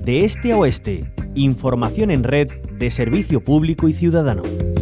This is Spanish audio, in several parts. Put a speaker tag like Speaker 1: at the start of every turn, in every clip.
Speaker 1: De este a oeste, información en red de servicio público y ciudadano.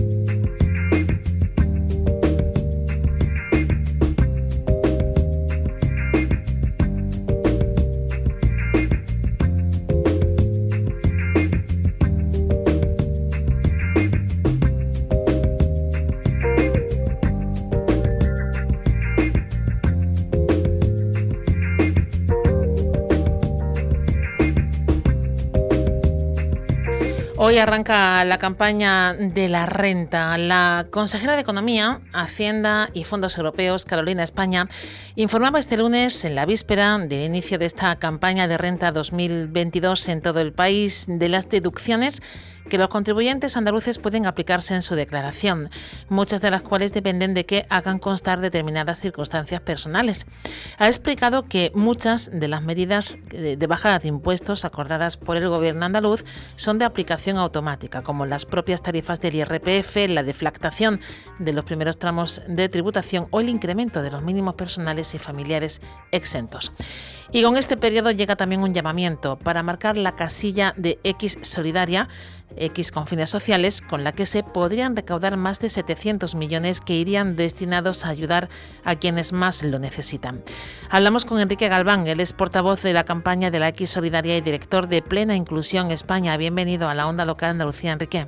Speaker 2: Hoy arranca la campaña de la renta. La consejera de Economía, Hacienda y Fondos Europeos, Carolina España, informaba este lunes, en la víspera del inicio de esta campaña de renta 2022 en todo el país, de las deducciones que los contribuyentes andaluces pueden aplicarse en su declaración, muchas de las cuales dependen de que hagan constar determinadas circunstancias personales. Ha explicado que muchas de las medidas de bajada de impuestos acordadas por el gobierno andaluz son de aplicación automática, como las propias tarifas del IRPF, la deflactación de los primeros tramos de tributación o el incremento de los mínimos personales y familiares exentos. Y con este periodo llega también un llamamiento para marcar la casilla de X solidaria, X con fines sociales, con la que se podrían recaudar más de 700 millones que irían destinados a ayudar a quienes más lo necesitan. Hablamos con Enrique Galván, él es portavoz de la campaña de la X Solidaria y director de Plena Inclusión España. Bienvenido a la Onda Local Andalucía, Enrique.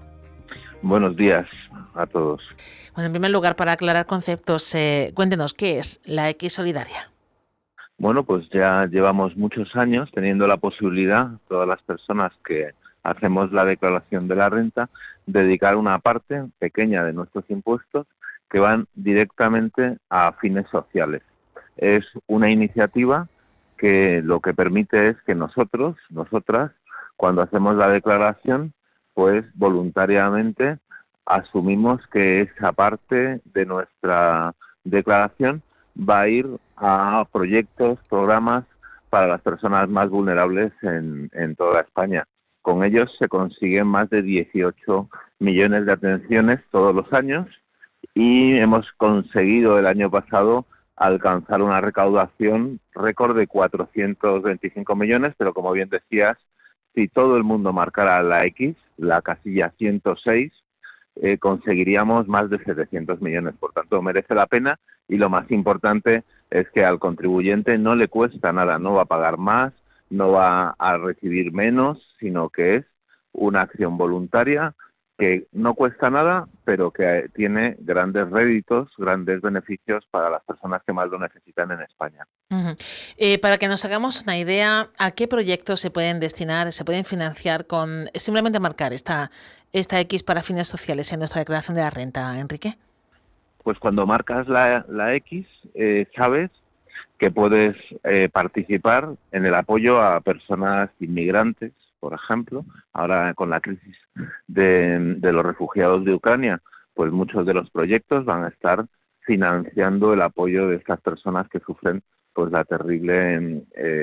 Speaker 3: Buenos días a todos.
Speaker 2: Bueno, en primer lugar, para aclarar conceptos, cuéntenos, ¿qué es la X Solidaria?
Speaker 3: Bueno, pues ya llevamos muchos años teniendo la posibilidad, todas las personas que hacemos la declaración de la renta, dedicar una parte pequeña de nuestros impuestos que van directamente a fines sociales. Es una iniciativa que lo que permite es que nosotras, cuando hacemos la declaración, pues voluntariamente asumimos que esa parte de nuestra declaración va a ir a proyectos, programas para las personas más vulnerables en toda España. Con ellos se consiguen más de 18 millones de atenciones todos los años y hemos conseguido el año pasado alcanzar una recaudación récord de 425 millones, pero como bien decías, si todo el mundo marcara la X, la casilla 106, conseguiríamos más de 700 millones. Por tanto, merece la pena y lo más importante es que al contribuyente no le cuesta nada, no va a pagar más, no va a recibir menos, sino que es una acción voluntaria que no cuesta nada, pero que tiene grandes réditos, grandes beneficios para las personas que más lo necesitan en España.
Speaker 2: Uh-huh. Para que nos hagamos una idea, ¿a qué proyectos se pueden destinar, se pueden financiar con simplemente marcar esta X para fines sociales en nuestra declaración de la renta, Enrique?
Speaker 3: Pues cuando marcas la X, sabes que puedes participar en el apoyo a personas inmigrantes, por ejemplo. Ahora con la crisis de los refugiados de Ucrania, pues muchos de los proyectos van a estar financiando el apoyo de estas personas que sufren pues los terribles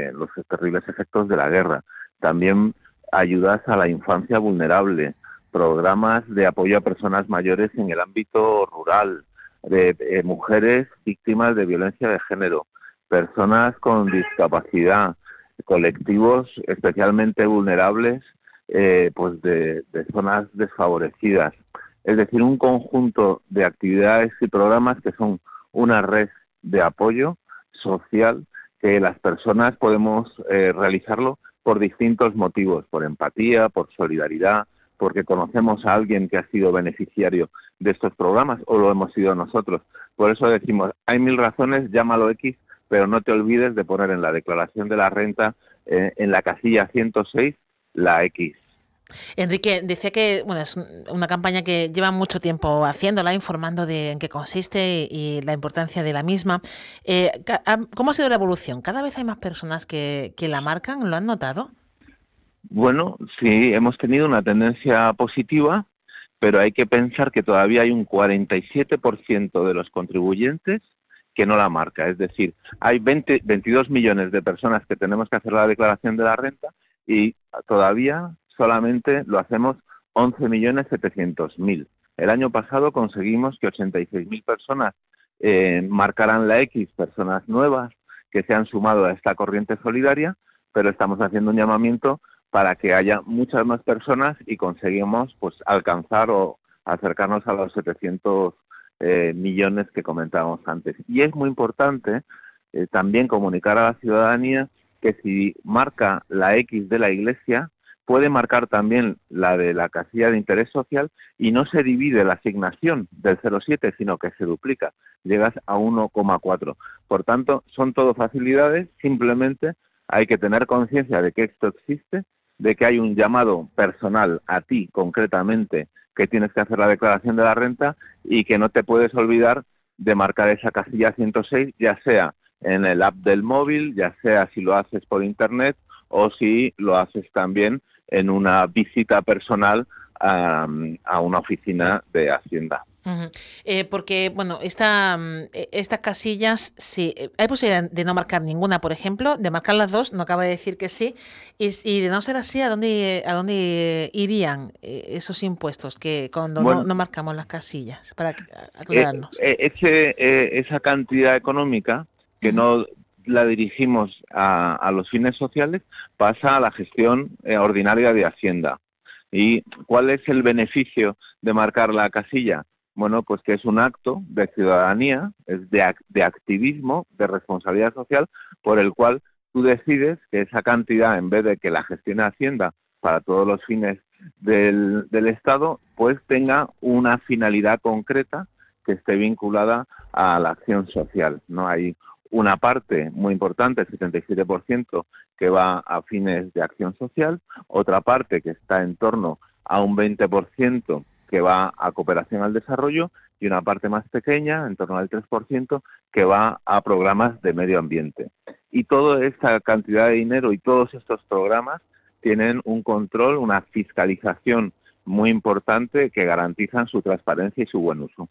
Speaker 3: efectos de la guerra. También ayudas a la infancia vulnerable, programas de apoyo a personas mayores en el ámbito rural, de mujeres víctimas de violencia de género, personas con discapacidad, colectivos especialmente vulnerables, pues de zonas desfavorecidas. Es decir, un conjunto de actividades y programas que son una red de apoyo social que las personas podemos realizarlo por distintos motivos, por empatía, por solidaridad, porque conocemos a alguien que ha sido beneficiario de estos programas o lo hemos sido nosotros. Por eso decimos, hay 1000 razones, llámalo X, pero no te olvides de poner en la declaración de la renta, en la casilla 106, la X.
Speaker 2: Enrique, decía que es una campaña que lleva mucho tiempo haciéndola, informando de en qué consiste y la importancia de la misma. ¿Cómo ha sido la evolución? ¿Cada vez hay más personas que la marcan? ¿Lo han notado?
Speaker 3: Bueno, sí, hemos tenido una tendencia positiva, pero hay que pensar que todavía hay un 47% de los contribuyentes que no la marca. Es decir, hay 22 millones de personas que tenemos que hacer la declaración de la renta y todavía solamente lo hacemos 11.700.000. El año pasado conseguimos que 86.000 personas marcaran la X, personas nuevas que se han sumado a esta corriente solidaria, pero estamos haciendo un llamamiento para que haya muchas más personas y conseguimos pues alcanzar o acercarnos a los 700 millones que comentábamos antes. Y es muy importante también comunicar a la ciudadanía que si marca la X de la Iglesia, puede marcar también la de la casilla de interés social y no se divide la asignación del 0,7, sino que se duplica, llegas a 1,4. Por tanto, son todo facilidades, simplemente hay que tener conciencia de que esto existe, de que hay un llamado personal a ti concretamente, que tienes que hacer la declaración de la renta y que no te puedes olvidar de marcar esa casilla 106, ya sea en el app del móvil, ya sea si lo haces por internet o si lo haces también en una visita personal a una oficina de Hacienda.
Speaker 2: Uh-huh. Porque, bueno, estas casillas, sí, hay posibilidad de no marcar ninguna, por ejemplo, de marcar las dos, no acaba de decir que sí, y de no ser así, ¿a dónde irían esos impuestos que cuando no marcamos las casillas? Para aclararnos.
Speaker 3: Esa cantidad económica que no la dirigimos a los fines sociales pasa a la gestión ordinaria de Hacienda. ¿Y cuál es el beneficio de marcar la casilla? Bueno, pues que es un acto de ciudadanía, es de activismo, de responsabilidad social, por el cual tú decides que esa cantidad, en vez de que la gestione Hacienda para todos los fines del Estado, pues tenga una finalidad concreta que esté vinculada a la acción social, ¿no? Hay una parte muy importante, el 77%, que va a fines de acción social, otra parte que está en torno a un 20% que va a cooperación al desarrollo y una parte más pequeña, en torno al 3%, que va a programas de medio ambiente. Y toda esta cantidad de dinero y todos estos programas tienen un control, una fiscalización muy importante que garantizan su transparencia y su buen uso.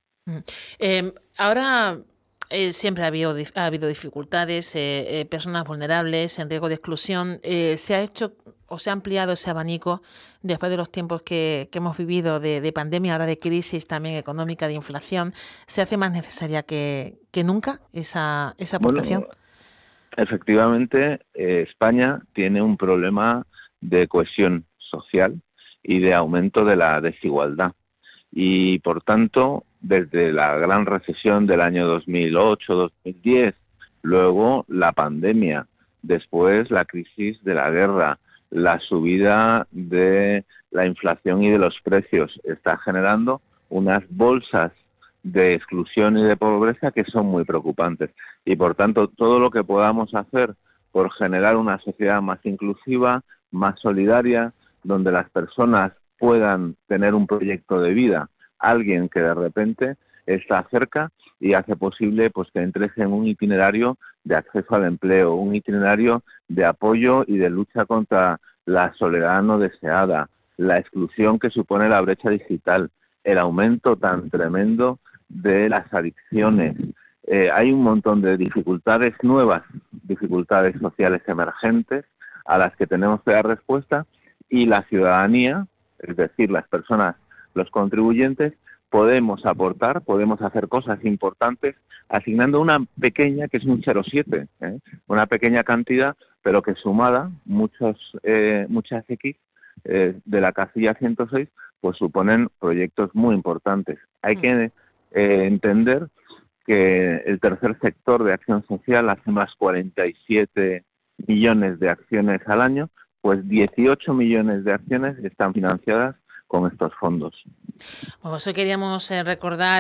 Speaker 2: Ahora siempre ha habido dificultades, personas vulnerables en riesgo de exclusión. ¿Se ha hecho o se ha ampliado ese abanico después de los tiempos que hemos vivido de pandemia, ahora de crisis también económica, de inflación? ¿Se hace más necesaria que nunca esa aportación?
Speaker 3: Bueno, efectivamente, España tiene un problema de cohesión social y de aumento de la desigualdad. Y, por tanto, desde la gran recesión del año 2008-2010, luego la pandemia, después la crisis de la guerra, la subida de la inflación y de los precios, está generando unas bolsas de exclusión y de pobreza que son muy preocupantes. Y, por tanto, todo lo que podamos hacer por generar una sociedad más inclusiva, más solidaria, donde las personas puedan tener un proyecto de vida, alguien que de repente está cerca y hace posible pues que entres en un itinerario de acceso al empleo, un itinerario de apoyo y de lucha contra la soledad no deseada, la exclusión que supone la brecha digital, el aumento tan tremendo de las adicciones. Hay un montón de dificultades nuevas, dificultades sociales emergentes a las que tenemos que dar respuesta, y la ciudadanía, es decir, las personas, los contribuyentes, podemos aportar, podemos hacer cosas importantes asignando una pequeña, que es un 0,7, una pequeña cantidad, pero que sumada, muchas X de la casilla 106, pues suponen proyectos muy importantes. Hay que entender que el tercer sector de acción social hace más 47 millones de acciones al año, pues 18 millones de acciones están financiadas con estos fondos.
Speaker 2: Bueno, pues hoy queríamos recordar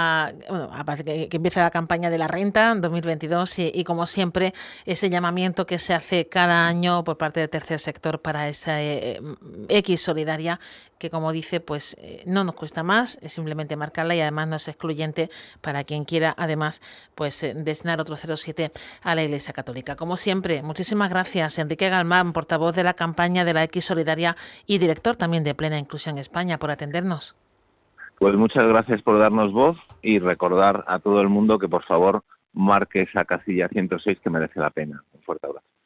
Speaker 2: que empieza la campaña de la renta en 2022 y como siempre ese llamamiento que se hace cada año por parte del tercer sector para esa X solidaria que, como dice, pues no nos cuesta más, es simplemente marcarla y además no es excluyente para quien quiera además pues destinar otro 0,7 a la Iglesia Católica. Como siempre, muchísimas gracias, Enrique Galmán, portavoz de la campaña de la X solidaria y director también de Plena Inclusión España, por atendernos.
Speaker 3: Pues muchas gracias por darnos voz y recordar a todo el mundo que por favor marque esa casilla 106 que merece la pena. Un fuerte abrazo.